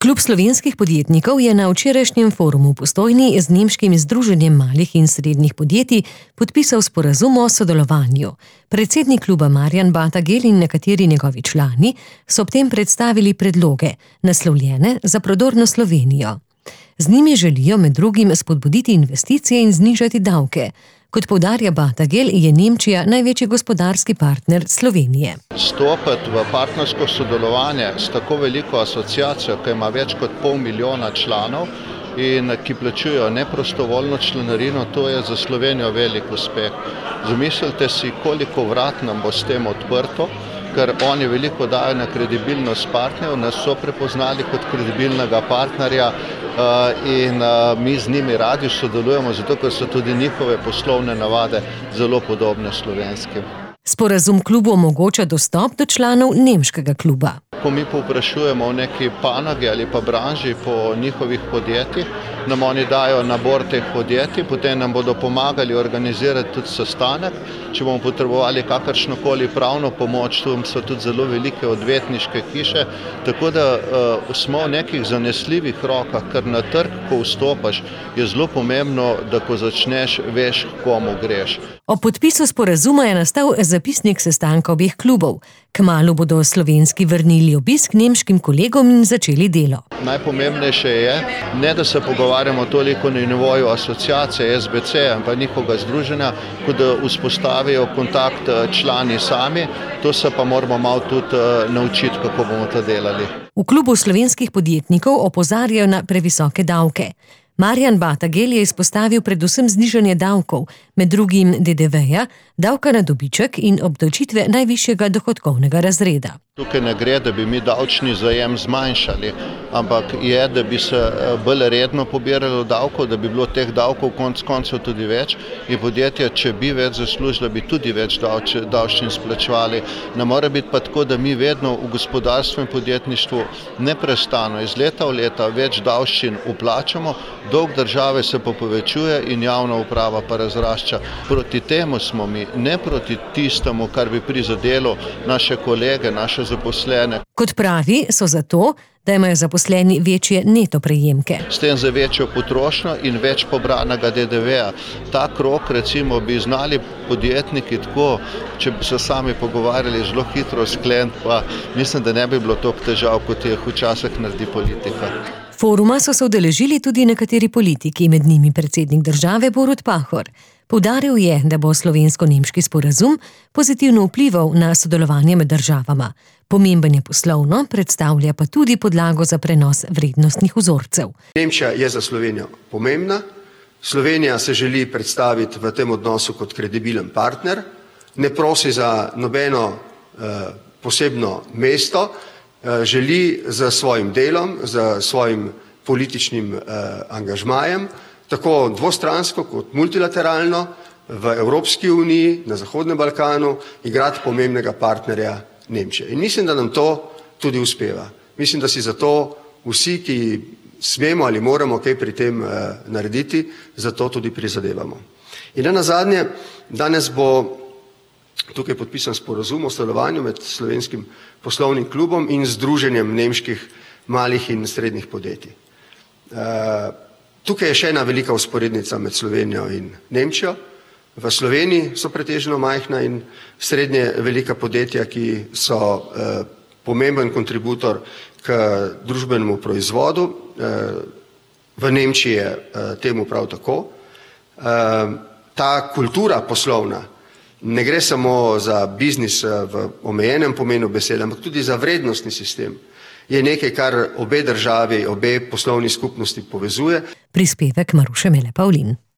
Klub slovenskih podjetnikov je na včerajšnjem forumu v Postojni z Nemškim združenjem malih in srednjih podjetij podpisal sporazum o sodelovanju. Predsednik kluba Marjan Batagel in nekateri njegovi člani so ob tem predstavili predloge, naslovljene za prodorno Slovenijo. Z njimi želijo med drugim spodbuditi investicije in znižati davke. Kot poudarja Batagel, je Nemčija največji gospodarski partner Slovenije. Stopiti v partnersko sodelovanje s tako veliko asociacijo, ki ima več kot 500 000 članov in ki plačujejo neprostovoljno članarino, to je za Slovenijo velik uspeh. Zamislite si, koliko vrat nam bo s tem odprto, ker oni veliko dajo na kredibilnost partnerjev, nas so prepoznali kot kredibilnega partnerja in mi z njimi radi sodelujemo, zato ker so tudi njihove poslovne navade zelo podobne slovenskim. Sporazum klubu omogoča dostop do članov nemškega kluba. Ko mi povprašujemo v neki panogi ali pa branži po njihovih podjetjih, nam oni dajo nabor teh podjetij, potem nam bodo pomagali organizirati tudi sestanek. Če bomo potrebovali kakršnokoli pravno pomoč, tu so tudi zelo velike odvetniške hiše, tako da smo v nekih zanesljivih rokah, ker na trg, ko vstopaš, je zelo pomembno, da ko začneš, veš, komu greš. Ob podpisu sporazuma je nastal zapisnik sestanka obeh klubov. Kmalu bodo slovenski vrnili obisk nemškim kolegom in začeli delo. Najpomembnejše je, ne da se pogovarjamo toliko na nivoju asociacije SBC in pa njihovega združenja, kot da vzpostavijo kontakt člani sami, to se pa moramo malo tudi naučiti, kako bomo to delali. V klubu slovenskih podjetnikov opozarjajo na previsoke davke. Marjan Batagel je izpostavil predvsem znižanje davkov, med drugim DDV-ja, davka na dobiček in obdavčitve najvišjega dohodkovnega razreda. Tukaj ne gre, da bi mi davčni zajem zmanjšali, ampak je, da bi se bolj redno pobiralo davkov, da bi bilo teh davkov konec koncev tudi več in podjetja, če bi več zaslužila, bi tudi več davščin splačevali. Ne more biti pa tako, da mi vedno v gospodarstvu in podjetništvu neprestano iz leta v leta več davščin vplačamo, dolg države se pa povečuje in javna uprava pa razrašča. Proti temu smo mi, ne proti tistemu, kar bi prizadelo naše kolege, naše zaposlene. Kot pravi, so zato, da imajo zaposleni večje neto prejemke. S tem za večjo potrošnjo in več pobranega DDV-ja. Ta krog, recimo, bi znali podjetniki tako, če bi se sami pogovarjali, zelo hitro skleniti, pa mislim, da ne bi bilo toliko težav, kot je včasih naredi politika. Foruma so se udeležili tudi nekateri politiki, med njimi predsednik države Borut Pahor. Poudaril je, da bo slovensko-nemški sporazum pozitivno vplival na sodelovanje med državama. Pomemben je poslovno, predstavlja pa tudi podlago za prenos vrednostnih vzorcev. Nemčija je za Slovenijo pomembna. Slovenija se želi predstaviti v tem odnosu kot kredibilen partner, ne prosi za nobeno posebno mesto, želi za svojim delom, za svojim političnim angažmajem, tako dvostransko kot multilateralno v Evropski uniji, na Zahodnem Balkanu, igrati pomembnega partnerja Nemčije. In mislim, da nam to tudi uspeva. Mislim, da si zato vsi, ki smemo ali moramo kaj pri tem narediti, zato tudi prizadevamo. In nazadnje, danes bo tukaj podpisan sporazum o sodelovanju med slovenskim poslovnim klubom in združenjem nemških malih in srednjih podjetij. Tukaj je še ena velika vzporednica med Slovenijo in Nemčijo. V Sloveniji so pretežno majhna in srednje velika podjetja, ki so pomemben kontributor k družbenemu proizvodu. V Nemčiji je temu prav tako. Ta kultura poslovna ne gre samo za biznis v omejenem pomenu besede, ampak tudi za vrednostni sistem. Je nekaj, kar obe državi, obe poslovni skupnosti povezuje. Prispevek Maruše Mele Pavlin.